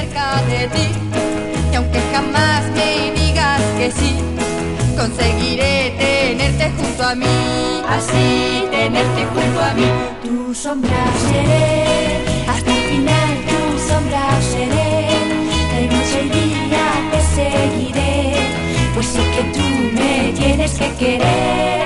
cerca de ti. Y aunque jamás me digas que sí, conseguiré tenerte junto a mí. Así tenerte junto a mí. Tu sombra seré, hasta el final tu sombra seré. De noche y día te seguiré, pues sé que tú me tienes que querer.